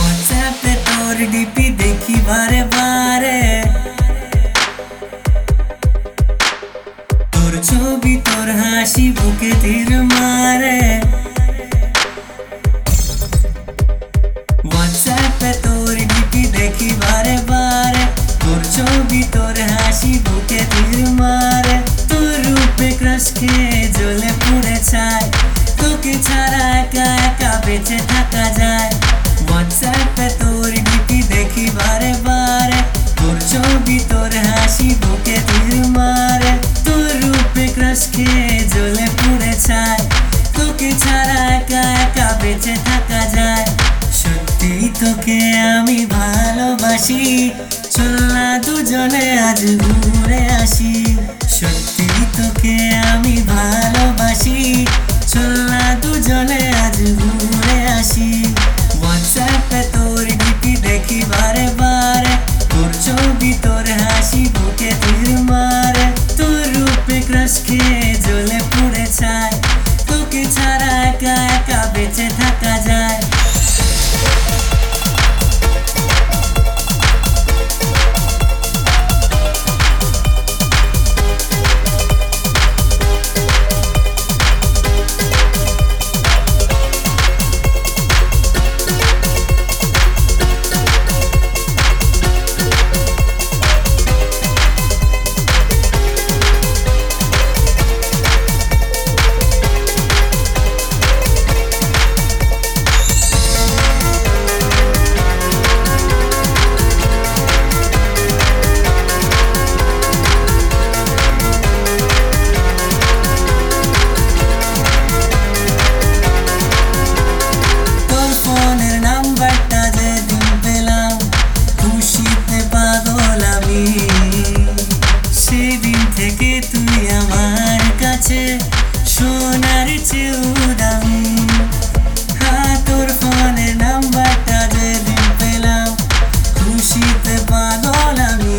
হোয়াটসঅ্যাপে তোর ডিপি দেখি বারে বারে, তোর ছবি তোর হাসি বুকে তীর মারে। হোয়াটসঅ্যাপে তোর ডিপি দেখি বারে বারে, তোর ছবি তোর হাসি বুকে তীর মারে। তোর রূপে ক্রাশ খেয়ে জ্বলে পুড়ে ছাই, তোকে ছাড়া একা একা বেঁচে থাকা যায়। হোয়াটসঅ্যাপে তোর ডিপি দেখি বারে বারে, তোর ছবি তোর হাসি বুকে তীর মারে। তোর রূপে ক্রাশ খেয়ে জ্বলে পুড়ে ছাই, তোকে ছাড়া একা একা বেঁচে থাকা যায়। সত্যি তোকে আমি ভালোবাসি, চল না দুজনে আজ ঘুরে আসি। সত্যি তোকে আমি ভালোবাসি, চল না দুজনে আজ ঘুরে আসি। হোয়াটসঅ্যাপে তোর ডিপি দেখি বারে বারে, তোর ছবি তোর হাসি বুকে তীর মারে। তোর রূপে ক্রাশ খেয়ে জ্বলে পুড়ে ছাই, তোকে ছাড়া একা একা বেঁচে থাকা যায়। সেদিন থেকে তুই আমার কাছে সোনার চেয়েও দামি। হ্যাঁ, তোর ফোনের নাম্বারটা যেদিন পেলাম, খুশিতে পাগল আমি।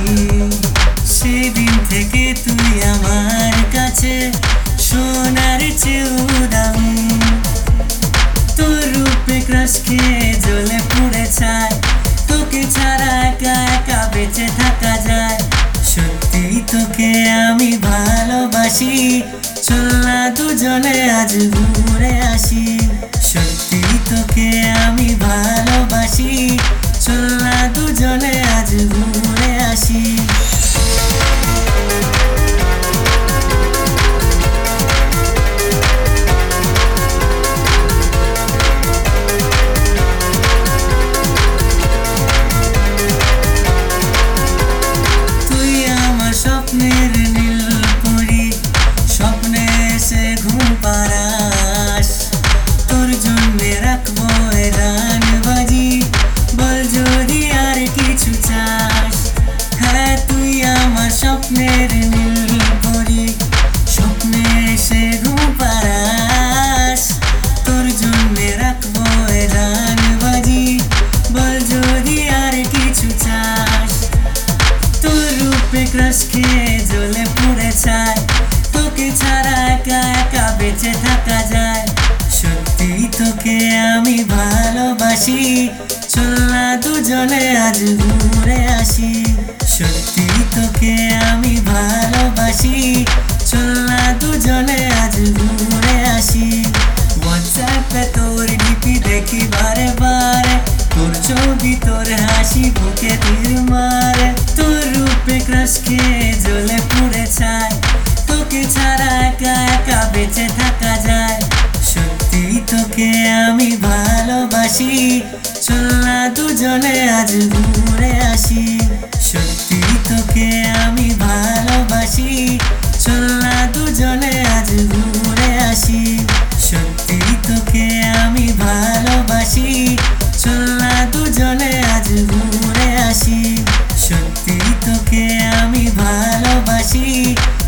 সেদিন থেকে তুই আমার কাছে সোনার চেয়েও দামি। তোর রূপে ক্রাশ খেয়ে জ্বলে পুড়ে ছাই, তোকে ছাড়া একা একা বেঁচে থাকা যায়। সত্যি তোকে আমি ভালোবাসি, চল না দুজনে আজ ঘুরে আসি। সত্যি তোকে আমি ভালোবাসি, চল না দুজনে আজ ঘুরে আসি। স্বপ্নের নীল পরি, স্বপ্নে এসে ঘুম পাড়াস। তোর জন্যে রাখবো এ গান বাজি, বল যদি আর কিছু চাস। হ্যাঁ, তুই আমার স্বপ্নের নীল পরি, স্বপ্নে এসে ঘুম পাড়াস। তোর জন্যে রাখবো এ গান বাজি, বল যদি আর কিছু চাস। তোর রূপে ক্রাশ খেয়ে জ্বলে পুড়ে ছাই, তোকে ছাড়া একা একা বেঁচে থাকা যায়। সত্যি তোকে আমি ভালোবাসি, চল না দুজনে আজ ঘুরে আসি। সত্যি তোকে আমি ভালোবাসি, চল না দুজনে আজ ঘুরে আসি। হোয়াটসঅ্যাপে তোর ডিপি দেখি বারে বারে, তোর ছবি তোর হাসি বুকে তীর মারে। তোর রূপে ক্রাশ খেয়ে জ্বলে পুড়ে ছাই, তোকে ছাড়া একা একা বেঁচে থাকা যায়। সত্যি তোকে আমি ভালোবাসি, চল না দুজনে আজ ঘুরে আসি। সত্যি তোকে আমি ভালোবাসি, চল না দুজনে আজ ঘুরে আসি। সত্যি তোকে আমি ভালোবাসি, চল না দুজনে আজ ঘুরে আসি। সত্যি তোকে আমি ভালোবাসি।